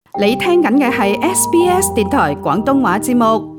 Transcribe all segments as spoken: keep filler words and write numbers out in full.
你聽緊嘅係 S B S 電台廣東話節目。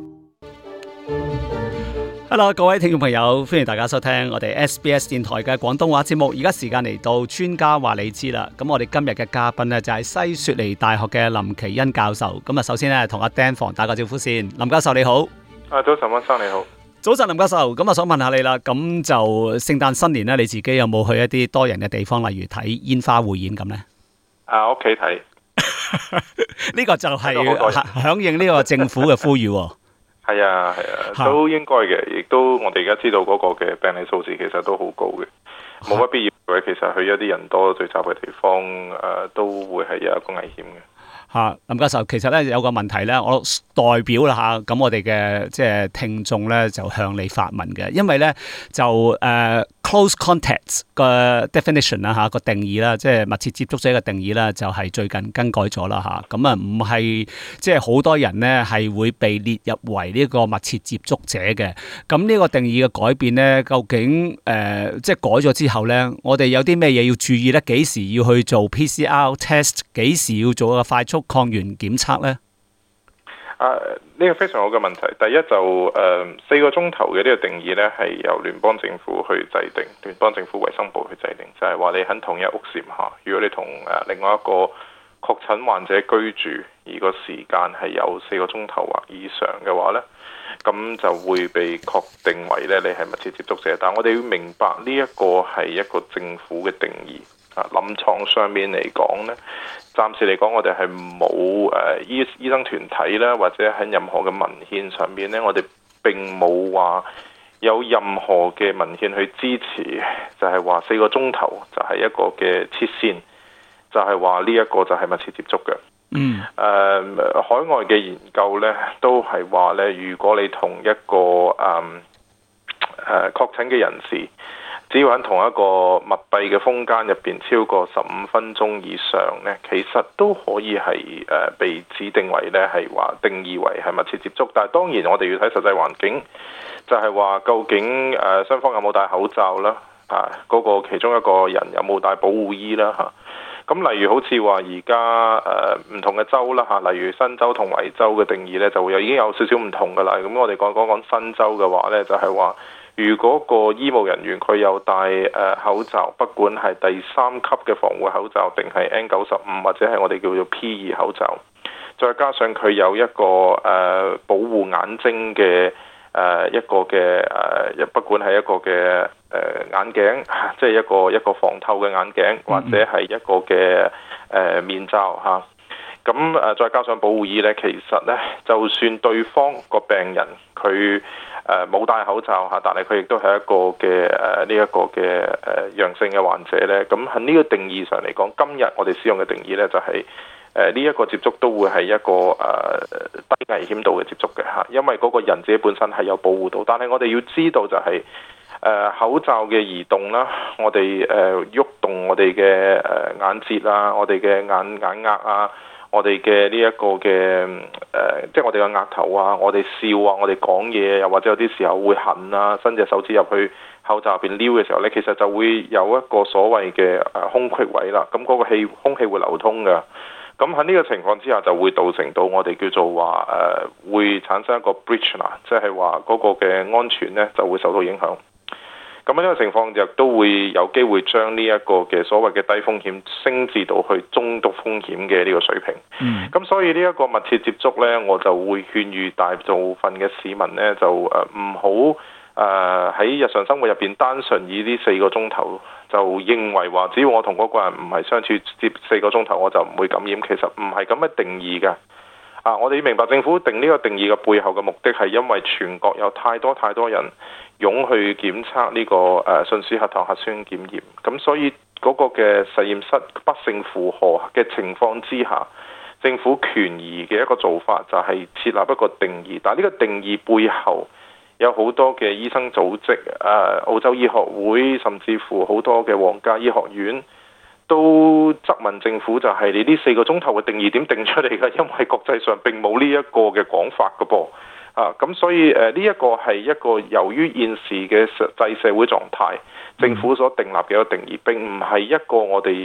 Hello， 各位聽眾朋友，歡迎大家收聽我哋 S B S 電台嘅廣東話節目。而家時間嚟到專家話你知啦。咁我哋今日嘅嘉賓呢，就係西雪梨大學嘅林奇恩教授。咁啊，首先呢，同阿 Dan 房打個招呼先。林教授你好。 啊，早晨，溫生你好。 早晨，林教授。咁啊，想問下你啦。咁就聖誕新年呢，你自己有冇去一啲多人嘅地方，例如睇煙花匯演咁呢？ 啊，屋企睇。 呢個就係響應呢個政府嘅呼籲。 係啊，係啊，都應該嘅，亦都我哋而家知道嗰個嘅病例數字其實都好高嘅，冇乜必要嘅。其實去一啲人多聚集嘅地方，誒、呃，都會係有一個危險嘅。吓， 林教授，其實咧有個問題咧，我代表啦吓，咁我哋嘅即係聽眾咧就向你發問嘅，因為咧就誒、uh, close contacts 個 definition 啦吓，個定義啦，即係密切接觸者嘅定義啦，就係最近更改咗啦吓，咁啊唔係即係好多人咧係會被列入為呢個密切接觸者嘅，咁呢個定義嘅改變咧，究竟誒、呃、即係改咗之後咧，我哋有啲咩嘢要注意咧？幾時要去做 P C R test？幾時要做個快速抗原檢測呢？ 啊，呢個非常好嘅問題。第一就誒四個鐘頭嘅呢個定義呢，係由聯邦政府去制定，聯邦政府衛生部去制定，就係話你喺同一屋檐下，如果你同誒另外一個確診患者居住，而個時間係有四個鐘頭或以上嘅話呢，咁就會被確定為咧你係密切接觸者。但係我哋要明白呢一個係一個政府嘅定義。啊，臨床上面嚟講呢，暫時嚟講，我哋係冇誒醫醫生團體啦，或者喺任何嘅文獻上面呢，我哋並冇話有任何嘅文獻去支持，就係話四個鐘頭就係一個嘅切線，就係話呢一個就係密切接觸嘅。嗯。誒、呃，海外嘅研究呢，都係話呢，如果你同一個誒誒、呃、確診嘅人士，只要喺同一個密閉嘅空間入邊超過十五分鐘以上呢，其實都可以係誒、呃、被指定為呢係話定義為係密切接觸。但係當然我哋要睇實際環境，就係、是、話究竟誒、呃、雙方有冇戴口罩啦，啊嗰、那個其中一個人有冇戴保護衣啦嚇。咁、啊、例如好似話而家誒唔同嘅州啦嚇、啊，例如新州同維州嘅定義呢，就會有已經有少少唔同㗎啦。咁我哋講講講新州嘅話呢，就係、是、話。如果個醫務人員佢有戴誒口罩，不管係第三級嘅防護口罩，定係 N 九十五或者係我哋叫做 P 二口罩，再加上佢有一個誒、呃、保護眼睛嘅誒、呃、一個嘅誒、呃，不管係一個嘅誒、呃、眼鏡，即係一個一個防透嘅眼鏡，或者係一個嘅誒、呃、面罩嚇。咁、啊、誒再加上保護衣咧，其實咧就算對方個病人佢誒冇戴口罩嚇，但係佢亦都係一個嘅誒呢一個嘅誒陽性嘅患者咧。咁喺呢個定義上嚟講，今日我哋使用嘅定義咧就係誒呢一個接觸都會係一個誒、呃、低危險度嘅接觸嘅嚇，因為嗰個人自己本身係有保護到。但係我哋要知道就係、是、誒、呃、口罩嘅移動啦，我哋誒喐動我哋嘅誒眼睫啊，我哋嘅眼眼壓啊。我哋嘅呢一個嘅誒、呃，即係我哋嘅額頭啊，我哋笑啊，我哋講嘢，又或者有啲時候會痕啊，伸隻手指入去口罩入邊撩嘅時候咧，其實就會有一個所謂嘅誒空隙位啦。咁嗰個氣空氣會流通㗎。咁喺呢個情況之下，就會造成到我哋叫做話誒、呃，會產生一個 breach 啦，即係話嗰個嘅安全咧就會受到影響。咁呢個情況就都會有機會將呢一個嘅所謂嘅低風險升至到去中度風險嘅呢個水平。咁、嗯、所以呢一個密切接觸呢，我就會勸喻大部分嘅市民呢，就誒唔好誒喺日常生活入邊單純以呢四個鐘頭就認為話，只要我同嗰個人唔係相處接四個鐘頭，我就唔會感染。其實唔係咁嘅定義㗎。啊，我哋要明白政府定呢個定義嘅背後嘅目的係因為全國有太多太多人湧去檢測呢個誒信使核糖核酸檢驗，咁所以嗰個嘅實驗室不勝負荷嘅情況之下，政府權宜嘅一個做法就係設立一個定義，但係呢個定義背後有好多嘅醫生組織、誒澳洲醫學會，甚至乎好多嘅皇家醫學院都質問政府，就係你呢四個鐘頭嘅定義點定出嚟㗎？因為國際上並冇呢一個嘅講法㗎噃。啊，咁所以誒呢一個係一個由於現時嘅實際社會狀態，政府所訂立嘅一個定義，並唔係一個我哋誒、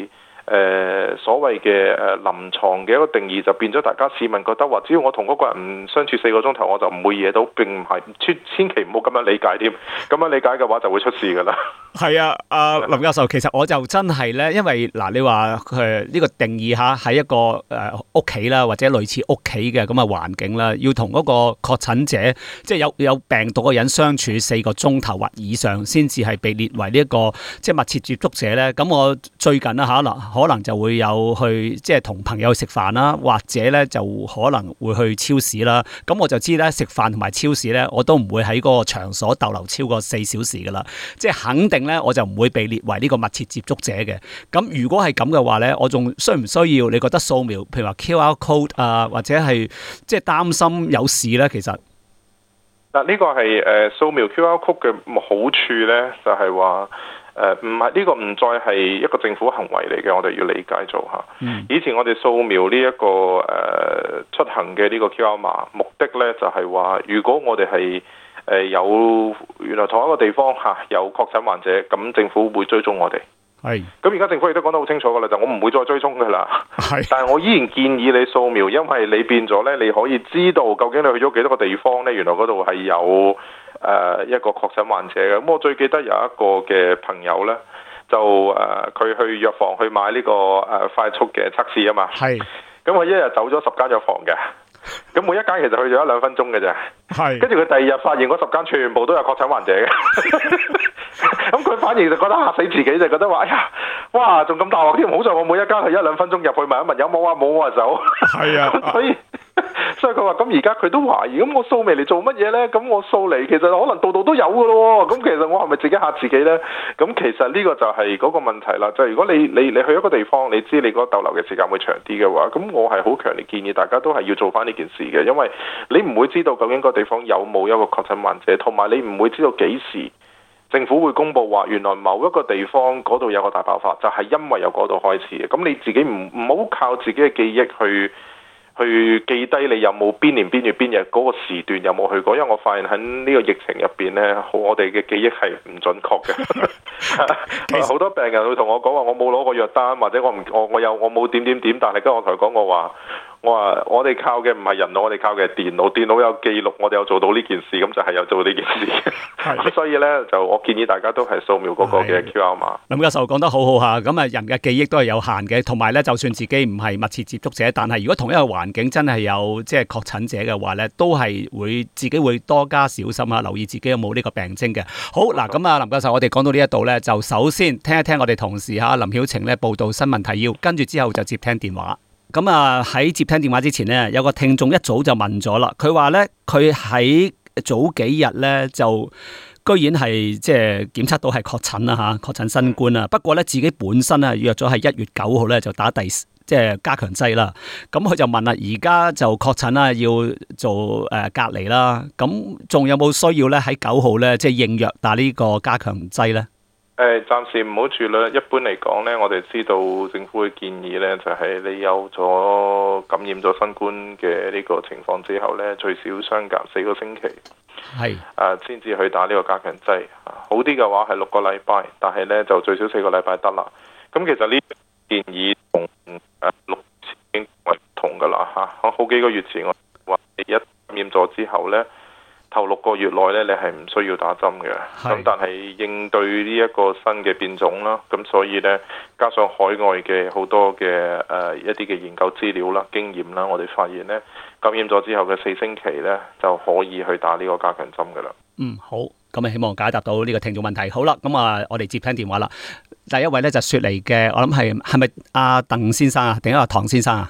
誒所謂嘅誒臨床嘅一個定義，就變咗大家市民覺得話，只要我同嗰個人唔相處四個鐘頭，我就唔會惹到，並唔係，千千祈唔好咁樣理解添。咁樣理解嘅話就會出事㗎啦。 係啊，阿林教授，其實我就真係咧，因為嗱，你話誒呢個定義下喺一個誒屋企啦，或者類似屋企嘅咁嘅環境啦，要同嗰個確診者，即係有有病毒嘅人相處四個鐘頭或以上，先至係被列為呢一個即係密切接觸者咧。咁我最近啊，可能可能就會有去即係同朋友去食飯啦，或者咧就可能會去超市啦。咁我就知咧，食飯同埋超市咧，我都唔會喺嗰個場所逗留超過四小時噶啦。即係肯定咧，我就唔會被列為呢個密切接觸者嘅。咁如果係咁嘅話咧，我仲需唔需要？你覺得掃描，譬如話 Q R code 啊，或者係即係擔心有事咧？其實嗱，呢個係誒掃描 Q R code 嘅好處咧，就係話。誒唔係呢個唔再係一個政府行為嚟嘅，我哋要理解做下。嗯、以前我哋掃描呢、這、一個誒、呃、出行嘅呢個 Q R 碼，目的呢就係、是、話，如果我哋係誒有原來同一個地方嚇、啊、有確診患者，咁政府會追蹤我哋。係是。咁而家政府亦都講得好清楚㗎啦，就我唔會再追蹤㗎啦。係是。但係我依然建議你掃描，因為你變咗呢，你可以知道究竟你去咗幾多個地方呢？原來嗰度係有。誒、呃、一個確診患者嘅，咁我最記得有一個嘅朋友呢，就誒佢、呃、去藥房去買呢、這個誒、呃、快速嘅測試啊嘛，係是，咁佢一日走咗十間藥房嘅，咁每一間其實去咗一兩分鐘嘅啫，係是，跟住佢第二日發現嗰十間全部都有確診患者嘅，咁佢反而就覺得嚇死自己，就覺得話哎呀，哇仲咁大鑊添，好在我每一間去一兩分鐘入去問一問有冇啊，冇啊走，係啊，所以。所以佢話咁而家佢都懷疑，咁我掃微嚟做乜嘢呢？咁我掃嚟其實可能度度都有㗎咯喎，咁其實我係咪自己嚇自己呢？咁其實呢個就係嗰個問題啦。就係、如果你你你去一個地方，你知你嗰個逗留嘅時間會長啲嘅話，咁我係好強烈建議大家都係要做翻呢件事嘅，因為你唔會知道究竟個地方有冇一個確診患者，同埋你唔會知道幾時政府會公佈話原來某一個地方嗰度有個大爆發，就係、是、因為由嗰度開始嘅。咁你自己唔唔好靠自己嘅記憶去。去記低你有冇邊年邊月邊日嗰個時段有冇去過，因為我發現喺呢個疫情入邊呢，我哋嘅記憶係唔準確嘅。好多病人會同我講話，我冇攞過藥單，或者我唔我我有我冇點點點，但係跟我同佢講我話。我話我哋靠嘅唔係人腦，我哋靠嘅係電腦。電腦有記錄，我哋有做到呢件事，咁就係有做呢件事。咁的所以呢，就我建議大家都係掃描嗰個嘅 Q R 碼。林教授講得好好嚇，咁啊人嘅記憶都係有限嘅，同埋呢，就算自己唔係密切接觸者，但係如果同一個環境真係有即係確診者嘅話呢，都係會自己會多加小心啊，留意自己有冇呢個病徵嘅。好嗱，咁啊林教授，我哋講到呢一度呢，就首先聽一聽我哋同事嚇林曉晴呢報道新聞提要，跟住之後就接聽電話。咁啊喺接聽電話之前呢，有個聽眾一早就問咗啦，佢話呢，佢喺早幾日呢，就居然係即係檢測到係確診啦吓，確診新冠啊。不過呢，自己本身啊約咗係一月九號呢，就打第即係加強劑啦。咁佢就問啦，而家就確診啦，要做誒隔離啦。咁仲有冇需要呢？喺九號呢，即係應約打呢個加強劑呢？ 誒，暫時唔好住啦。一般嚟講呢，我哋知道政府嘅建議呢，就係你有咗感染咗新冠嘅呢個情況之後呢，最少相隔四個星期，係誒先至去打呢個加強劑。好啲嘅話係六個禮拜，但係呢就最少四個禮拜得啦。咁其實呢建議同誒六月已經唔同噶啦嚇。好幾個月前我話你一感染咗之後呢，頭六個月內咧，你係唔需要打針嘅。咁是但係應對呢一個新嘅變種啦，咁所以咧，加上海外嘅好多嘅誒、呃、一啲嘅研究資料啦、經驗啦，我哋發現咧，感染咗之後嘅四星期咧，就可以去打呢個加強針噶啦。嗯，好，咁啊，希望解答到呢個聽眾問題。好啦，咁啊，我哋接聽電話啦。第一位咧就雪梨嘅，我諗係係咪阿鄧先生啊，定係阿唐先生啊？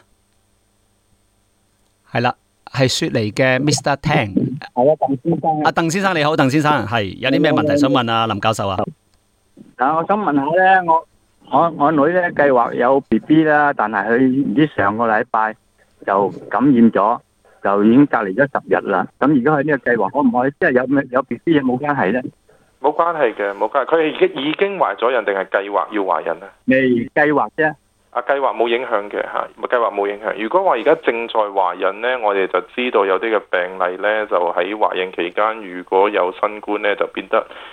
係啦。係雪梨嘅 Mister Tang， 係啊，鄧先生。阿鄧先生你好，鄧先生係有啲咩問題想問啊？林教授啊？ 啊，我想問下咧，我我我女咧計劃有 B B 啦，但係佢唔知上個禮拜就感染咗，就已經隔離咗十日啦。咁而家佢呢個計劃可唔可以即係有咩有 B B 有冇關係咧？ 冇關係嘅，冇關係。佢係已經已經懷咗孕定係計劃要懷孕啊？ 未計劃啫。 啊，計劃冇影響嘅嚇，計劃冇影響。如果話而家正在懷孕呢，我哋就知道有啲嘅病例呢，就喺懷孕期間，如果有新冠呢，就變得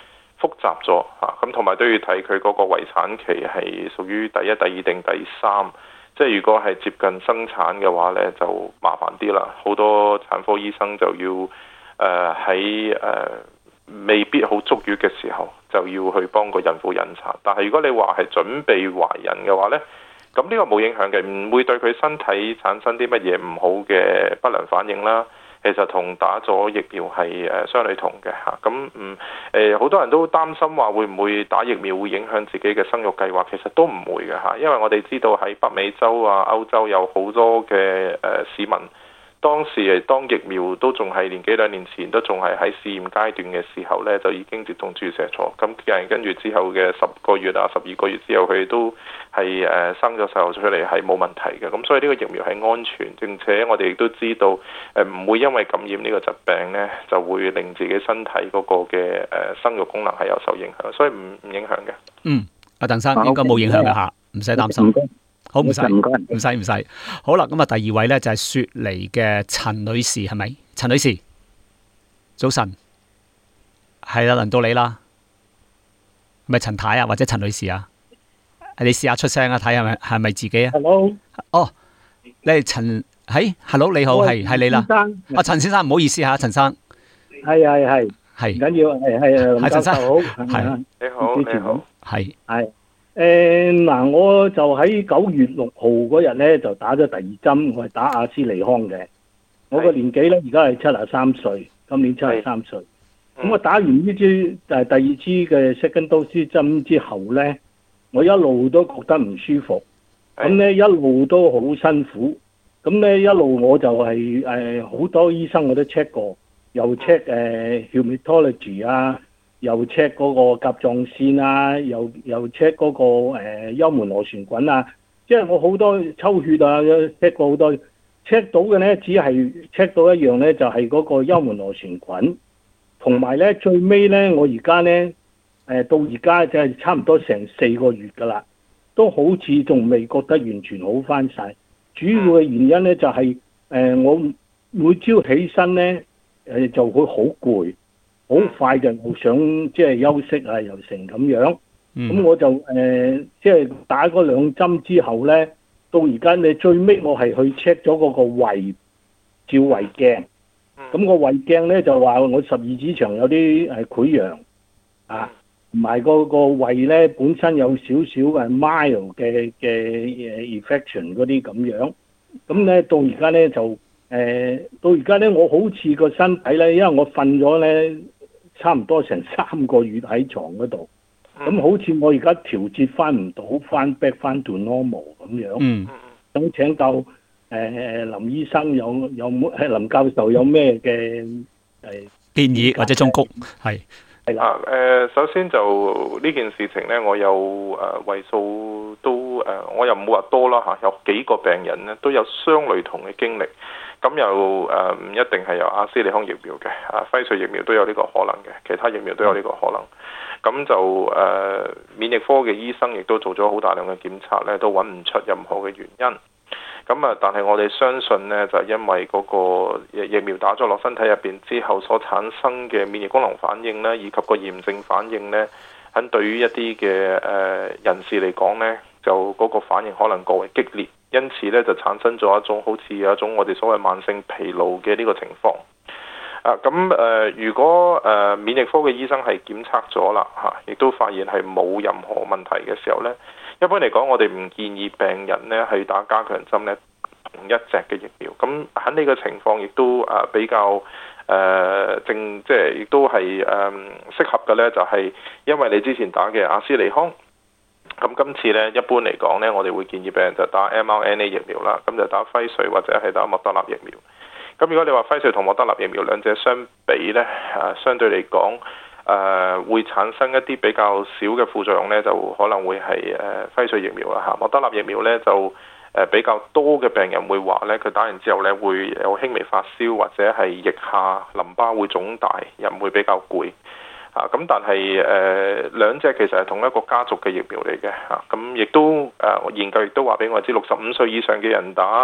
複雜咗嚇，咁同埋都要睇佢嗰個遺產期係屬於第一、第二定第三。即係如果係接近生產嘅話呢，就麻煩啲啦。好多產科醫生就要誒喺誒未必好足月嘅時候，就要去幫個孕婦引產。但係如果你話係準備懷孕嘅話呢，咁呢個冇影響嘅，唔會對佢身體產生啲乜嘢唔好嘅不良反應啦。其實同打咗疫苗係誒相類同嘅嚇，咁嗯誒好多人都擔心話會唔會打疫苗會影響自己嘅生育計劃，其實都唔會嘅嚇，因為我哋知道喺北美洲啊、歐洲有好多嘅誒市民，當時係當疫苗都仲係年幾兩年前都仲係喺試驗階段嘅時候呢，就已經接種注射咗。咁人跟住之後嘅十個月啊、十二個月之後，佢都係誒生咗細路出嚟係冇問題嘅。咁所以呢個疫苗係安全，並且我哋亦都知道誒唔會因為感染呢個疾病呢，就會令自己身體嗰個嘅誒生育功能係有受影響，所以唔唔影響嘅。 嗯，阿鄧生應該冇影響嘅嚇，唔使擔心。好，唔使唔該，唔使唔使。好啦，咁啊，第二位咧就係雪梨嘅陳女士，係咪？陳女士，早晨，係啦，輪到你啦，係咪陳太啊，或者陳女士啊？你試下出聲啊，睇係咪係咪自己啊 ？Hello， 哦，你係陳，係 ，Hello， 你好，係係你啦。阿陳先生，唔好意思吓，陳生。 係係係， 係。 唔緊要，係係林教授好， 係你好，你好， 係係。誒嗱，我就喺九月六號嗰日咧就打咗第二針，我係打阿斯利康嘅。我個年紀咧而家係七十三歲，今年七十三歲。咁我打完呢支誒第二支嘅 second dose 針之後咧，我一路都覺得唔舒服，咁咧一路都好辛苦。咁咧一路我就係誒好多醫生我都 check 過，又 check 誒 rheumatology 啊。又 check 嗰個甲狀腺啊，又又 check 嗰個誒幽門螺旋菌啊，即係我好多抽血啊 check 過好多 check 到嘅咧，只係 check 到一樣咧，就係嗰個幽門螺旋菌，同埋咧最尾咧，我而家咧誒到而家就係差唔多成四個月㗎啦，都好似仲未覺得完全好翻晒。主要嘅原因咧就係誒我每朝起身咧誒就會好攰。好快就想即係休息啊，又成咁樣。咁、嗯、我就誒即係打嗰兩針之後咧，到而家你最尾我係去 check 咗嗰個胃照胃鏡。咁、嗯、個胃鏡咧就話我十二指腸有啲誒潰瘍啊，同埋個個胃咧本身有少少誒 mild 嘅嘅誒 infection 嗰啲咁樣。咁咧到而家咧就誒、呃、到而家咧我好似個身體咧，因為我瞓咗咧。差唔多成三個月喺床嗰度，咁、嗯、好似我而家調節翻唔到，翻 back 翻 to normal 咁樣。嗯，咁請教誒、呃、林醫生有有冇係林教授有咩嘅誒建議或者忠告？係係啦誒，首先就呢件事情咧，我有誒為數都誒、呃，我又唔會話多啦嚇，有幾個病人咧都有相類同嘅經歷。咁又誒唔一定係由阿斯利康疫苗嘅，啊輝瑞疫苗都有呢個可能嘅，其他疫苗都有呢個可能。咁就誒、呃、免疫科嘅醫生亦都做咗好大量嘅檢測咧，都揾唔出任何嘅原因。咁啊，但係我哋相信呢，就係、因為嗰個疫苗打咗落身體入邊之後所產生嘅免疫功能反應呢，以及個炎症反應呢，喺對於一啲嘅誒人士嚟講呢，就嗰個反應可能過為激烈。因此咧，就產生咗一種好似有一種我哋所謂慢性疲勞嘅呢個情況。啊，咁誒、呃，如果誒、呃、免疫科嘅醫生係檢測咗啦，嚇、啊，亦都發現係冇任何問題嘅時候咧，一般嚟講，我哋唔建議病人咧係打加強針咧同一隻嘅疫苗。咁喺呢個情況亦都誒、呃、比較誒、呃、正，即係亦都係誒、呃、適合嘅咧，就係、是、因為你之前打嘅阿斯利康。咁今次咧，一般嚟講咧，我哋會建議病人就打 M R N A 疫苗啦，咁就打輝瑞或者係打莫德納疫苗。咁如果你話輝瑞同莫德納疫苗兩者相比咧，啊，相對嚟講，誒、呃、會產生一啲比較少嘅副作用咧，就可能會係誒輝瑞疫苗啦嚇。莫德納疫苗咧就誒比較多嘅病人會話咧，佢打完之後咧會有輕微發燒或者係腋下淋巴會腫大，人會比較攰。啊，咁但係誒、呃、兩隻其實係同一個家族嘅疫苗嚟嘅嚇，咁、啊、亦都誒、呃、研究亦都話俾我知，六十五歲以上嘅人打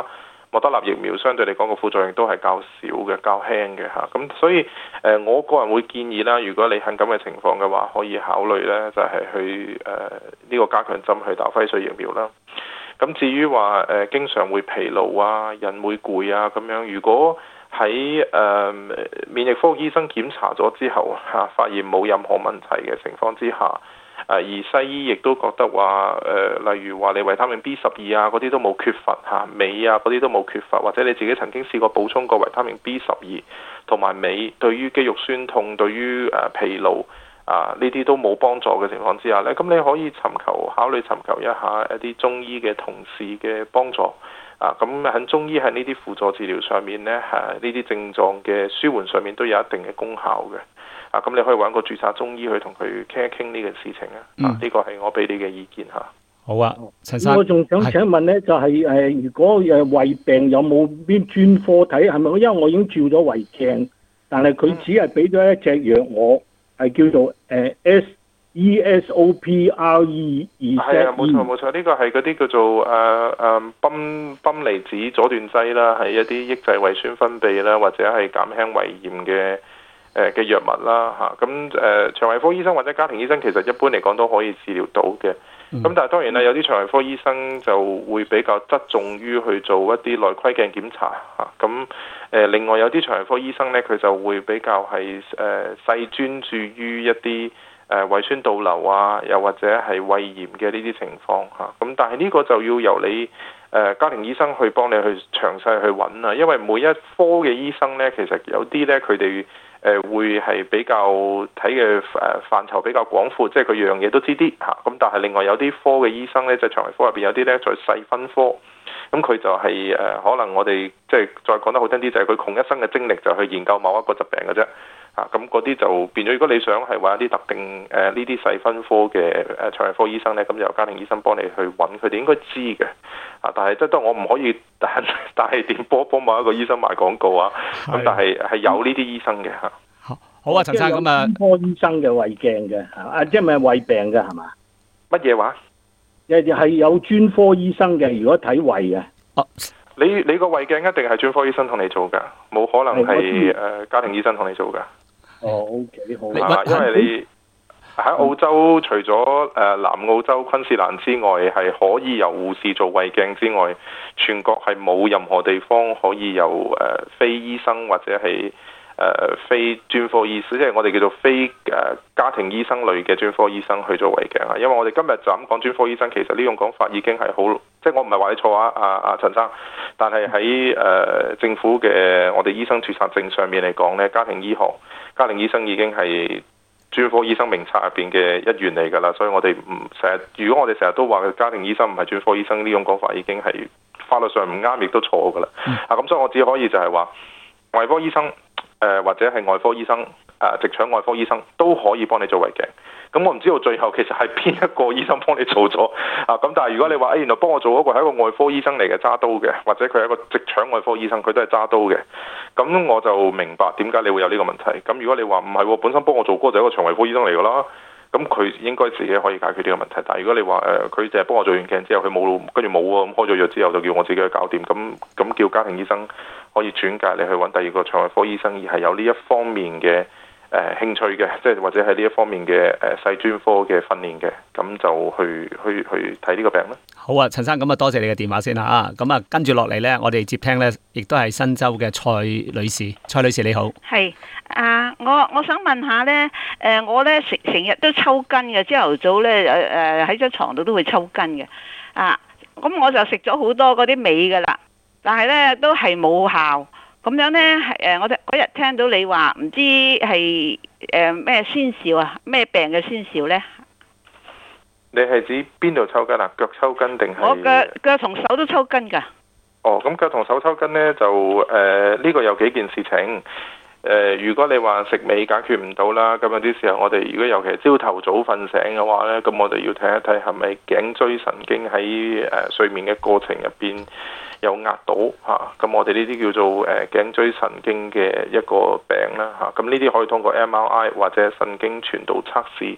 莫德納疫苗相對嚟講個副作用都係較少嘅、較輕嘅嚇。咁所以誒、呃，我個人會建議啦，如果你喺咁嘅情況嘅話，可以考慮咧就係、是、去誒呢、呃這個加強針去打輝瑞疫苗啦。咁至於話誒、呃、經常會疲勞啊、人會攰啊咁樣，如果喺誒、呃、免疫科醫生檢查咗之後嚇、啊，發現冇任何問題嘅情況之下。誒而西醫亦都覺得話誒、呃，例如話你維他命 B 十二啊嗰啲都冇缺乏嚇，鎂啊嗰啲都冇缺乏，或者你自己曾經試過補充過維他命 B 十二同埋鎂，對於肌肉酸痛、對於誒、呃、疲勞啊呢啲都冇幫助嘅情況之下咧，咁你可以尋求考慮尋求一下一啲中醫嘅同事嘅幫助啊。咁喺中醫喺呢啲輔助治療上面咧，係呢啲症狀嘅舒緩上面都有一定嘅功效嘅。啊，咁你可以揾個註冊中醫去同佢傾一傾呢個事情啊。嗯、啊，呢個係我俾你嘅意見嚇。 好啊，陳生。 我仲想請問咧，就係、是、誒，如果誒胃病有冇邊專科睇？係咪？因為我已經照咗胃鏡，但係佢只係俾咗一隻藥我，係叫做誒 S E S O P R E 二。係啊，冇錯冇錯，呢個係嗰啲叫做誒誒泵泵離子阻斷劑啦，係一啲抑制胃酸分泌啦，或者係減輕胃炎嘅。誒嘅藥物啦嚇，咁誒腸胃科醫生或者家庭醫生其實一般嚟講都可以治療到嘅，咁、嗯、但係當然啦，有啲腸胃科醫生就會比較側重於去做一啲內窺鏡檢查嚇，咁誒另外有啲腸胃科醫生咧，佢就會比較係誒細專注於一啲誒胃酸倒流啊，又或者係胃炎嘅呢啲情況嚇，咁但係呢個就要由你誒家庭醫生去幫你去詳細去揾啊，因為每一科嘅醫生咧，其實有啲咧佢哋誒會係比較睇嘅誒範疇比較廣闊，即係佢樣嘢都知啲嚇。咁但係另外有啲科嘅醫生咧，即係腸胃科入邊有啲咧再細分科，咁佢就係誒可能我哋即係再講得好聽啲，就係佢窮一生嘅精力就去研究某一個疾病嘅啫嚇。咁嗰啲就變咗，如果你想係揾一啲特定誒呢啲細分科嘅誒腸胃科醫生咧，咁就由家庭醫生幫你去揾，佢哋應該知嘅啊。但係即係都我唔可以但但係電波幫某一個醫生賣廣告啊。咁的但係係有呢啲醫生嘅嚇。 好啊，陳生咁啊， 專科醫生嘅胃鏡嘅啊，即係咪胃病嘅係嘛？ 乜嘢話？ 誒係有專科醫生嘅，如果睇胃嘅。哦、啊， 你你個胃鏡一定係專科醫生同你做㗎，冇可能係誒、呃、家庭醫生同你做㗎。 哦，OK，好啊，因為你喺澳洲除咗誒、呃、南澳洲昆士蘭之外，係可以由護士做胃鏡之外，全國係冇任何地方可以由誒、呃、非醫生或者係。誒、呃、非專科醫師，即係我哋叫做非誒、呃、家庭醫生類嘅專科醫生去做胃鏡啊。因為我哋今日就咁講專科醫生，其實呢種講法已經係好，即係我唔係話你錯啊，阿、啊、阿陳生。但係喺誒政府嘅我哋醫生註冊證上面嚟講咧，家庭醫學、家庭醫生已經係專科醫生名冊入邊嘅一員嚟㗎啦。所以我哋唔成日，如果我哋成日都話家庭醫生唔係專科醫生，呢種講法已經係法律上唔啱，亦都錯㗎啦。啊，咁所以我只可以就係話外科醫生。誒、呃、或者係外科醫生，誒、呃、直腸外科醫生都可以幫你做胃鏡。咁我唔知道最後其實係邊一個醫生幫你做咗啊？咁但係如果你話誒、哎、原來幫我做嗰個係一個外科醫生嚟嘅揸刀嘅，或者佢係一個直腸外科醫生，佢都係揸刀嘅。咁我就明白點解你會有呢個問題。咁如果你話唔係喎，本身幫我做嗰個就係一個腸胃科醫生嚟㗎啦。咁佢應該自己可以解決呢個問題。但係如果你話誒佢淨係幫我做完鏡之後，佢冇跟住冇喎，咁開咗藥之後就叫我自己去搞掂。咁咁叫家庭醫生可以轉介你去揾第二個腸胃科醫生，而係有呢一方面嘅誒、呃、興趣嘅，即係或者係呢一方面嘅誒細專科嘅訓練嘅，咁就去去去睇呢個病啦。 好啊，陳生，咁啊多謝你嘅電話先啦啊，咁啊跟住落嚟咧，我哋接聽咧，亦都係新州嘅蔡女士，蔡女士你好。 係啊，我我想問下咧，誒、呃、我咧成成日都抽筋嘅，朝頭早咧誒誒喺張床度都會抽筋嘅，啊，咁我就食咗好多嗰啲味噶啦，但係咧都係冇效，咁樣咧誒我哋嗰日聽到你話唔知係誒咩先兆啊，咩病嘅先兆咧？ 你係指邊度抽筋啊？腳抽筋定係？ 我腳腳同手都抽筋㗎。 哦，咁腳同手抽筋呢，就誒呢、呃這個有幾件事情。誒、呃，如果你話食味解決唔到啦，咁有啲時候我哋如果尤其係朝頭早瞓醒嘅話呢，咁我哋要睇一睇係咪頸椎神經喺誒、呃、睡眠嘅過程入邊有壓到嚇。咁、啊、我哋呢啲叫做誒、呃、頸椎神經嘅一個病啦嚇。咁呢啲可以通過 M R I 或者神經傳導測試。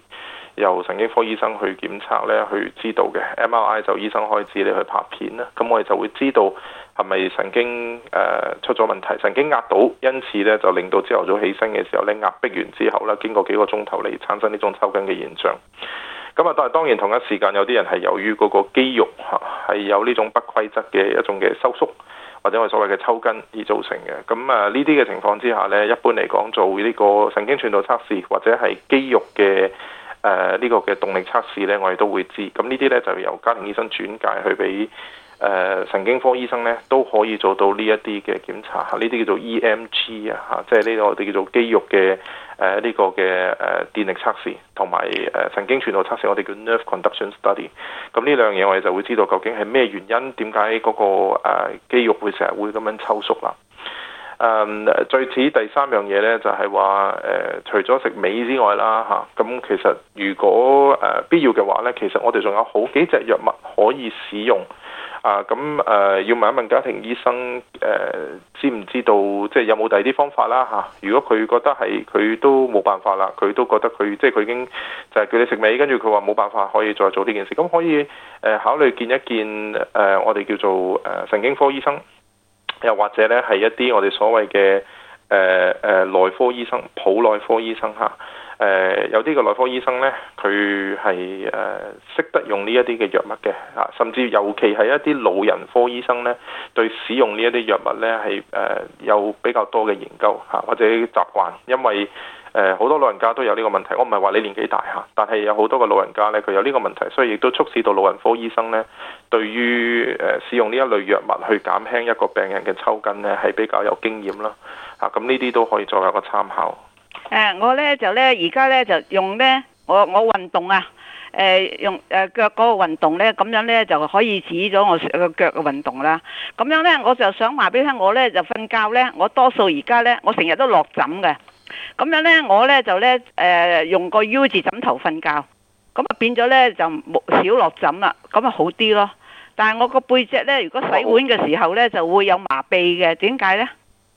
由神經科醫生去檢測咧，去知道嘅。M R I 就醫生開始你去拍片啦，咁我哋就會知道係咪神經誒、呃、出咗問題，神經壓到，因此咧就令到朝頭早起身嘅時候咧壓迫完之後咧，經過幾個鐘頭嚟產生呢種抽筋嘅現象。咁啊，但係當然同一時間有啲人係由於嗰個肌肉係有呢種不規則嘅一種嘅收縮，或者我哋所謂嘅抽筋而造成嘅。咁啊，呢啲嘅情況之下呢，一般嚟講做呢個神經傳導測試或者係肌肉嘅誒呢個嘅動力測試呢，我哋都會知。咁呢啲呢，就由家庭醫生轉介去俾誒、呃、神經科醫生呢，都可以做到呢一啲嘅檢查。呢啲叫做 E M G 啊，嚇，即係呢個我哋叫做肌肉嘅。誒呢、呃這個嘅誒、呃、電力測試同埋誒神經傳導測試，我哋叫 nerve conduction study。咁呢兩樣嘢我哋就會知道究竟係咩原因，點解嗰個、呃、肌肉會成日會咁樣抽縮啦。誒、呃，最此第三樣嘢咧就係話誒，除咗食味之外啦嚇，咁、啊、其實如果誒、呃、必要嘅話咧，其實我哋仲有好幾隻藥物可以使用。啊，咁誒、呃、要問一問家庭醫生誒、呃，知唔知道即係有冇第二啲方法啦嚇、啊？如果佢覺得係佢都冇辦法啦，佢都覺得佢即係佢已經就係叫你食味，跟住佢話冇辦法可以再做呢件事，咁可以誒、呃、考慮見一見誒、呃、我哋叫做誒、呃、神經科醫生，又或者咧係一啲我哋所謂嘅誒誒內科醫生、普內科醫生嚇。啊誒、呃、有啲個內科醫生呢，佢係誒識得用呢一啲嘅藥物嘅啊，甚至尤其係一啲老人科醫生呢，對使用呢一啲藥物呢係誒、呃、有比較多嘅研究嚇、啊、或者習慣，因為誒好、呃、多老人家都有呢個問題。我唔係話你年紀大嚇，但係有好多個老人家呢，佢有呢個問題，所以亦都促使到老人科醫生呢對於誒、呃、使用呢一類藥物去減輕一個病人嘅抽筋呢，係比較有經驗啦嚇。咁呢啲都可以作為一個參考。 誒、呃、我咧就咧而家咧就用咧我我運動啊，誒、呃、用誒、呃、腳嗰個運動咧，咁樣咧就可以指咗我個腳嘅運動啦。咁樣咧我就想話俾你聽，我咧就瞓覺咧，我多數而家咧我成日都落枕嘅。咁樣咧我咧就咧誒、呃、用個 U 字枕頭瞓覺，咁啊變咗咧就冇少落枕啦，咁啊好啲咯。但係我個背脊咧，如果洗碗嘅時候咧就會有麻痹嘅，點解咧？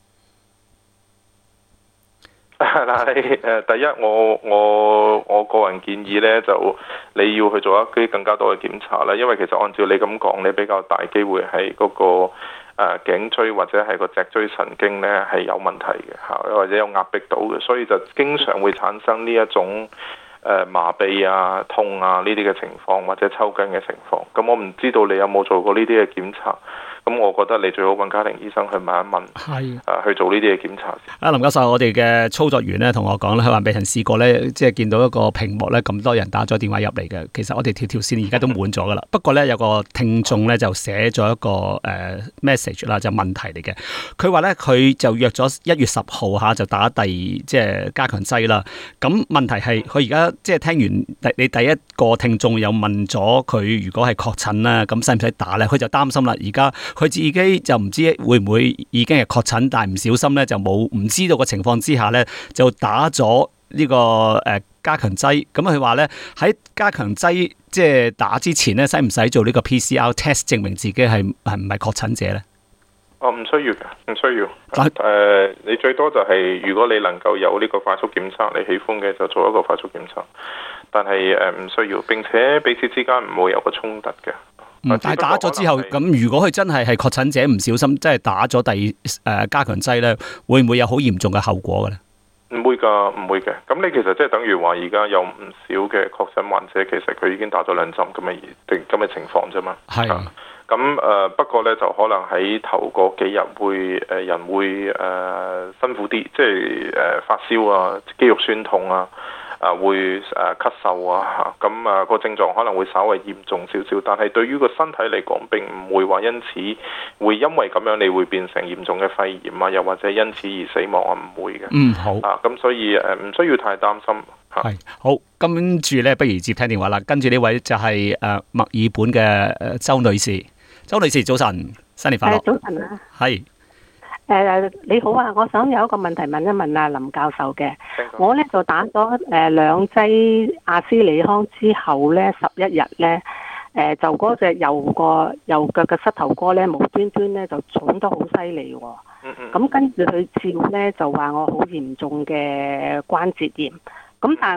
嗱，你誒第一，我我我個人建議咧，就你要去做一啲更加多嘅檢查啦，因為其實按照你咁講，你比較大機會係嗰、那個誒、呃、頸椎或者係個脊椎神經咧係有問題嘅嚇，或者有壓迫到嘅，所以就經常會產生呢一種誒、呃、麻痹啊、痛啊呢啲嘅情況，或者抽筋嘅情況。咁我唔知道你有冇做過呢啲嘅檢查。咁我覺得你最好揾家庭醫生去問一問，係啊，去做呢啲嘅檢查。 啊，林教授，我哋嘅操作員咧同我講咧，佢話未曾試過咧，即係見到一個屏幕咧咁多人打咗電話入嚟嘅。其實我哋條條線而家都滿咗噶啦。不過咧有個聽眾咧就寫咗一個誒、呃、message 啦，就問題嚟嘅。佢話咧佢就約咗一月十號嚇就打第即係加強劑啦。咁問題係佢而家即係聽完第你第一個聽眾又問咗佢，如果係確診啦，咁使唔使打咧？佢就擔心啦，而家。佢自己就唔知會唔會已經係確診，但係唔小心咧就冇唔知道嘅情況之下咧就打咗呢個誒加強劑。咁佢話咧喺加強劑即係打之前咧，使唔使做呢個 P C R test 證明自己係係唔係確診者咧？ 哦，唔需要嘅，唔需要。誒、呃，你最多就係、是、如果你能夠有呢個快速檢測，你喜歡嘅就做一個快速檢測，但係誒唔需要，並且彼此之間唔會有個衝突嘅。 嗯、但係打咗之後，咁如果佢真係係確診者，唔小心即係打咗第誒、呃、加強劑咧，會唔會有好嚴重嘅後果嘅咧？ 唔會㗎，唔會嘅。咁你其實即係等於話，而家有唔少嘅確診患者，其實佢已經打咗兩針咁嘅定咁嘅情況啫嘛。係。咁誒、呃、不過咧，就可能喺頭嗰幾日會誒、呃、人會誒、呃、辛苦啲，即係誒、呃、發燒啊、肌肉酸痛啊。啊，會誒咳嗽啊，咁、那、啊個症狀可能會稍微嚴重少少，但係對於個身體嚟講並唔會話因此會因為咁樣你會變成嚴重嘅肺炎啊，又或者因此而死亡啊，唔會嘅。嗯，好。啊，咁所以誒唔需要太擔心。 係好，跟住咧，不如接聽電話啦。跟住呢位就係誒墨爾本嘅誒周女士，周女士早晨，新年快樂。 早晨啊。係。誒、呃、你好啊，我想有一個問題問一問啊林教授嘅。我咧就打咗誒兩劑阿斯利康之後咧，十一日咧，誒、呃、就嗰隻右個右腳嘅膝頭哥咧，無端端咧就腫得好犀利喎。咁、嗯嗯、跟住佢照咧就話我好嚴重嘅關節炎。咁但係我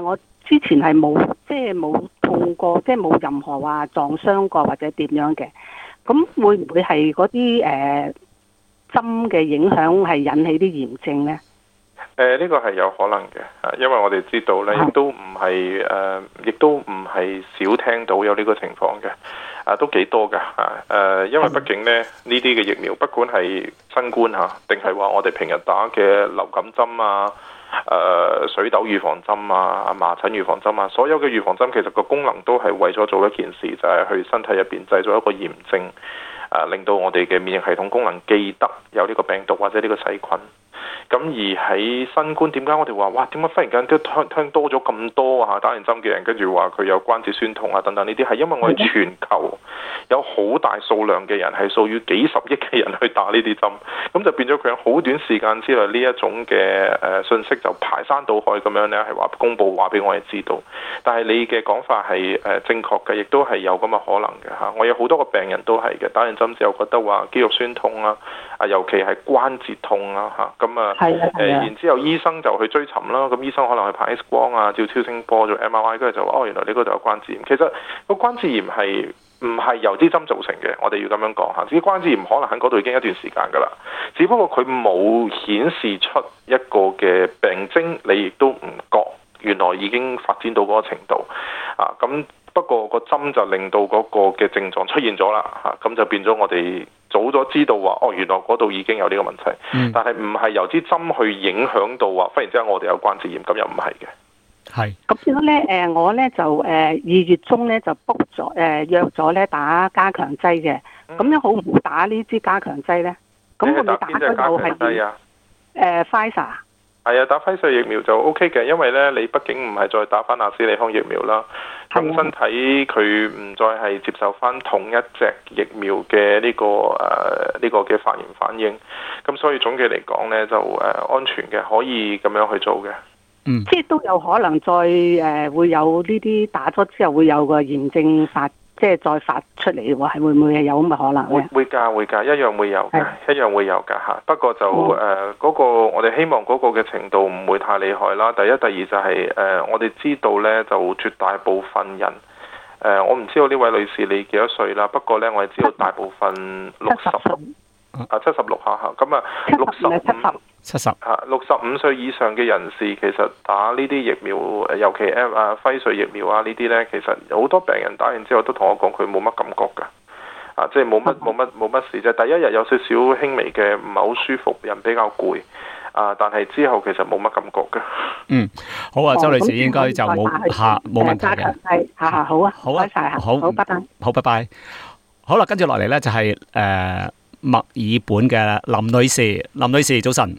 之前係冇即係冇痛過，即係冇任何話撞傷過或者點樣嘅。咁會唔會係嗰啲誒針嘅影響係引起啲炎症咧？ 誒呢個係有可能嘅，啊，因為我哋知道咧，亦都唔係誒，亦都唔係少聽到有呢個情況嘅，啊都幾多㗎，啊誒，因為畢竟咧呢啲嘅疫苗，不管係新冠嚇，定係話我哋平日打嘅流感針啊、誒水痘預防針啊、麻疹預防針啊，所有嘅預防針其實個功能都係為咗做一件事，就係去身體入邊製造一個炎症，啊令到我哋嘅免疫系統功能記得有呢個病毒或者呢個細菌。咁而喺新冠，點解我哋話哇？點解忽然間都聽聽多咗咁多啊？打完針嘅人，跟住話佢有關節酸痛啊等等呢啲，係因為我哋全球有好大數量嘅人係數以幾十億嘅人去打呢啲針，咁就變咗佢喺好短時間之內呢一種嘅誒信息就排山倒海咁樣咧，係話公佈話俾我哋知道。但係你嘅講法係誒正確嘅，亦都係有咁嘅可能嘅嚇。我有好多個病人都係嘅，打完針之後覺得話肌肉酸痛啊，啊尤其係關節痛啊嚇，咁啊。誒，然之後醫生就去追尋啦，咁醫生可能去拍 X 光啊，照超聲波做 M R I， 跟住就話哦，原來你嗰度有關節炎。其實個關節炎係唔係由支針造成嘅？我哋要咁樣講嚇，啲關節炎可能喺嗰度已經一段時間㗎啦，只不過佢冇顯示出一個嘅病徵，你亦都唔覺原來已經發展到嗰個程度啊。咁不過個針就令到嗰個嘅症狀出現咗啦嚇，咁就變咗我哋早咗知道話哦，原來嗰度已經有呢個問題，嗯、但係唔係由支針去影響到話，忽然之間我哋有關節炎，咁又唔係嘅。 係。 咁變咗咧，誒我咧就誒二月中咧就 book 咗誒約咗咧打加強劑嘅，咁、嗯、樣好唔好打呢支加強劑咧？咁會唔會打咗又係誒 Pfizer？ 係啊，打輝瑞疫苗就 O K 嘅，因為咧你畢竟唔係再打翻阿斯利康疫苗啦，咁身體佢唔再係接受翻同一隻疫苗嘅呢、這個誒呢、呃這個嘅發炎反應，咁所以總嘅嚟講咧就誒、呃、安全嘅，可以咁樣去做嘅。 嗯，即係都有可能再誒、呃、會有呢啲打咗之後會有個炎症發，即係再發出嚟喎，係會唔會係有咁嘅可能咧？會會㗎會㗎，一樣會有嘅，一樣會有㗎嚇。不過就誒嗰、呃那個我哋希望嗰個嘅程度唔會太厲害啦。第一、第二就係、是、誒、呃、我哋知道咧，就絕大部分人誒、呃，我唔知道呢位女士你幾多歲啦。不過咧，我哋知道大部分六十啊七十六下嚇，咁啊六十五七十嚇六十五歲以上嘅人士，其實打呢啲疫苗，尤其 M 啊輝瑞疫苗啊呢啲咧，其實好多病人打完之後都同我講佢冇乜感覺㗎，啊即係冇乜冇乜冇乜事啫。第一日有少少輕微嘅唔係好舒服，人比較攰啊，但係之後其實冇乜感覺㗎。 嗯，好啊，周女士應該就冇嚇冇問題嘅。 係嚇嚇好啊， 好啊，好， 好，拜拜。 好，拜拜。好啦，跟住落嚟咧就係誒墨爾本嘅林女士，林女士早晨。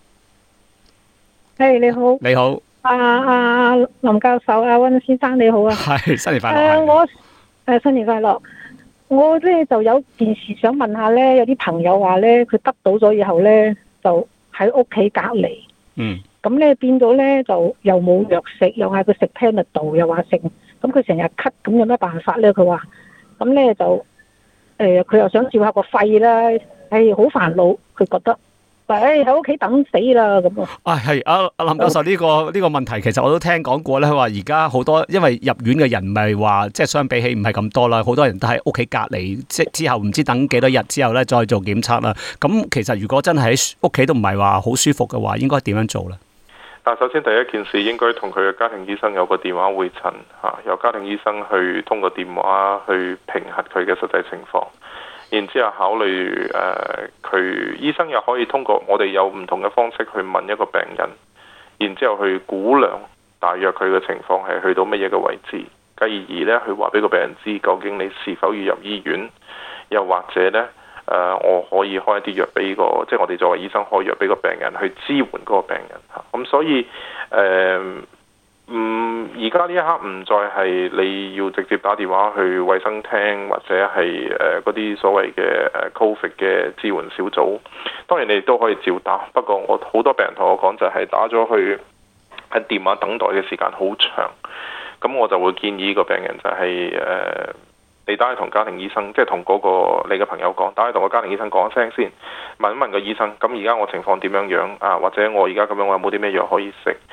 係、hey, 你好， 你好， 啊啊林教授，阿溫先生你好啊， 係新年快樂。 誒、uh, 我誒、uh, 新年快樂，我咧就有件事想問下咧，有啲朋友話咧佢得到咗以後咧就喺屋企隔離，嗯，咁咧變咗咧就又冇藥食，又嗌佢食 Panadol，又話食，咁佢成日咳，咁有咩辦法咧？佢話咁咧就誒佢、呃、又想照下個肺啦，誒好煩惱，佢覺得。誒喺屋企等死啦咁啊！啊係啊，阿林教授呢、呢個呢、呢個問題其實我都聽講過咧。佢話而家好多因為入院嘅人唔係話即係相比起唔係咁多啦，好多人都喺屋企隔離，即之後唔知等幾多日之後咧再做檢測啦。咁其實如果真係喺屋企都唔係話好舒服嘅話，應該點樣做咧？ 但首先第一件事應該同佢嘅家庭醫生有個電話會診嚇，由家庭醫生去通過電話去評核佢嘅實際情況。然之後考慮誒，佢、呃、醫生又可以通過我哋有唔同嘅方式去問一個病人，然之後去估量大約佢嘅情況係去到乜嘢嘅位置，繼而咧去話俾個病人知究竟你是否要入醫院，又或者咧誒、呃，我可以開一啲藥俾個，即係我哋作為醫生開藥俾個病人去支援嗰個病人嚇。咁、嗯、所以誒。呃嗯，而家呢一刻唔再係你要直接打電話去衛生廳或者係誒嗰啲所謂嘅誒 COVID 嘅支援小組。當然你都可以照打，不過我好多病人同我講就係打咗去喺電話等待嘅時間好長。咁我就會建議個病人就係、是、誒、呃、你打去同家庭醫生，即係同嗰個你嘅朋友講，打去同個家庭醫生講一聲先，問一問個醫生。咁而家我情況點樣樣啊？或者我而家咁樣，我有冇啲咩藥可以食？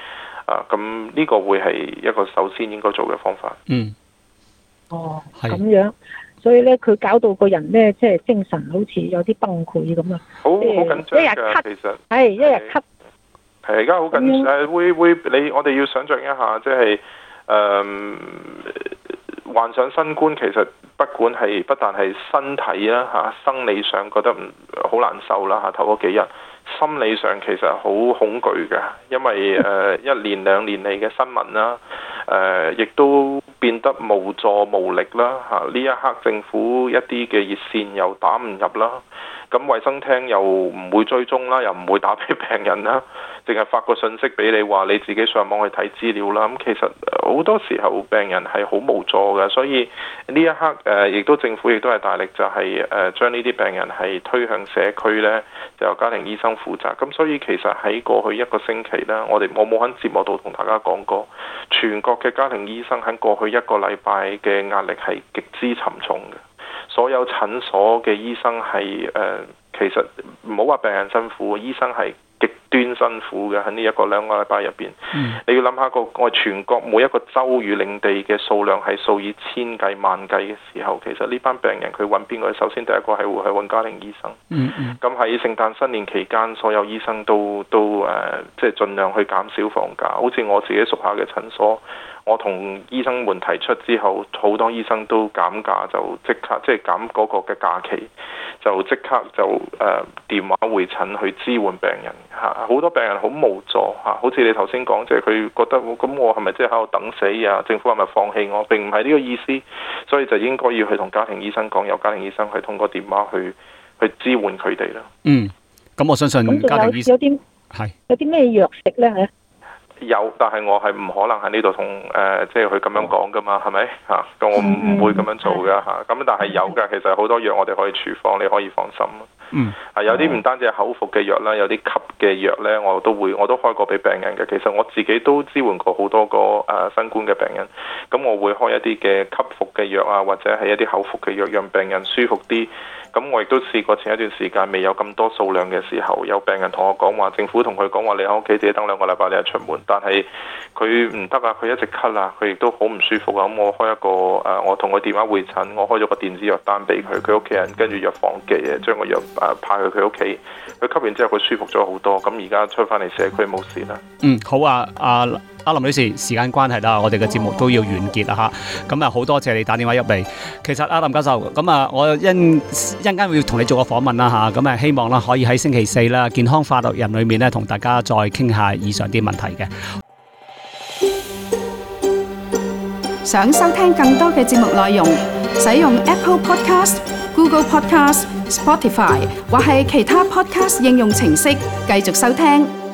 啊，咁呢個會係一個首先應該做嘅方法。 嗯。 哦，咁樣，所以咧佢搞到個人咧，即係精神好似有啲崩潰咁啊！ 好好緊張㗎， 一日咳， 其實係一日咳。 係而家好緊張，誒會會你我哋要想像一下，即係誒患上新冠，其實不管係不但係身體啦嚇，生理上覺得唔好難受啦嚇，頭嗰幾日，心理上其實好恐懼嘅，因為誒、呃、一年兩年嚟嘅新聞啦，誒、呃、亦都變得無助無力啦嚇。呢一刻政府一啲嘅熱線又打唔入啦，咁衛生廳又唔會追蹤啦，又唔會打俾病人啦，淨係發個信息俾你話你自己上網去睇資料啦。咁其實好多時候病人係好無助嘅，所以呢一刻誒亦都政府亦都係大力就係誒將呢啲病人係推向社區呢，就由家庭醫生負責。咁所以其實喺過去一個星期呢，我哋我冇喺節目度同大家講過，全國嘅家庭醫生喺過去一個禮拜嘅壓力係極之沉重嘅。所有診所嘅醫生係誒、呃，其實唔好話病人辛苦，醫生係極端辛苦嘅喺呢一個兩個禮拜入邊。嗯、你要諗下個我全國每一個州與領地嘅數量係數以千計萬計嘅時候，其實呢班病人佢揾邊個？首先第一個係會去揾家庭醫生。咁喺聖誕新年期間，所有醫生都都誒、呃，即係盡量去減少放假。好似我自己屬下嘅診所。我同醫生們提出之後，好多醫生都減價，就即刻即係減嗰個嘅假期，就即刻就誒、呃、電話會診去支援病人嚇。好多病人好無助嚇，好似你頭先講，即係佢覺得咁我係咪即係喺度等死啊？政府係咪放棄我？並唔係呢個意思，所以就應該要去同家庭醫生講，由家庭醫生去通過電話去去支援佢哋啦。 嗯，咁我相信家庭醫生有啲係有啲咩藥食咧？ 有，但係我係唔可能喺呢度同誒，即係佢咁樣講噶嘛，係咪嚇？咁我唔會咁樣做噶嚇。咁但係有㗎，其實好多藥我哋可以處方，你可以放心。嗯，係有啲唔單止係口服嘅藥啦，有啲吸嘅藥咧，我都會我都開過俾病人嘅。其實我自己都支援過好多個誒、呃、新冠嘅病人，咁我會開一啲嘅吸服嘅藥啊，或者係一啲口服嘅藥，讓病人舒服啲。咁我亦都試過前一段時間未有咁多數量嘅時候，有病人同我講話，政府同佢講話，你喺屋企自己等兩個禮拜你就出門，但係佢唔得啊，佢一直咳啊，佢亦都好唔舒服啊。咁我開一個誒、呃，我同佢電話會診，我開咗個電子藥單俾佢，佢屋企人跟住藥房寄嘅，將個藥誒派去佢屋企，佢吸完之後佢舒服咗好多，咁而家出翻嚟社區冇事啦。嗯， 好啊，阿阿林女士，時間關係啦，我哋嘅節目都要完結啦嚇。咁啊，好多謝你打電話入嚟。其實阿林教授，咁啊，我一一陣間會同你做個訪問啦嚇。咁啊，希望啦可以喺星期四啦，健康快樂人裏面咧，同大家再傾下以上啲問題嘅。 想收聽更多嘅節目內容，使用 Apple Podcast、Google Podcast、Spotify 或係其他 Podcast 應用程式繼續收聽。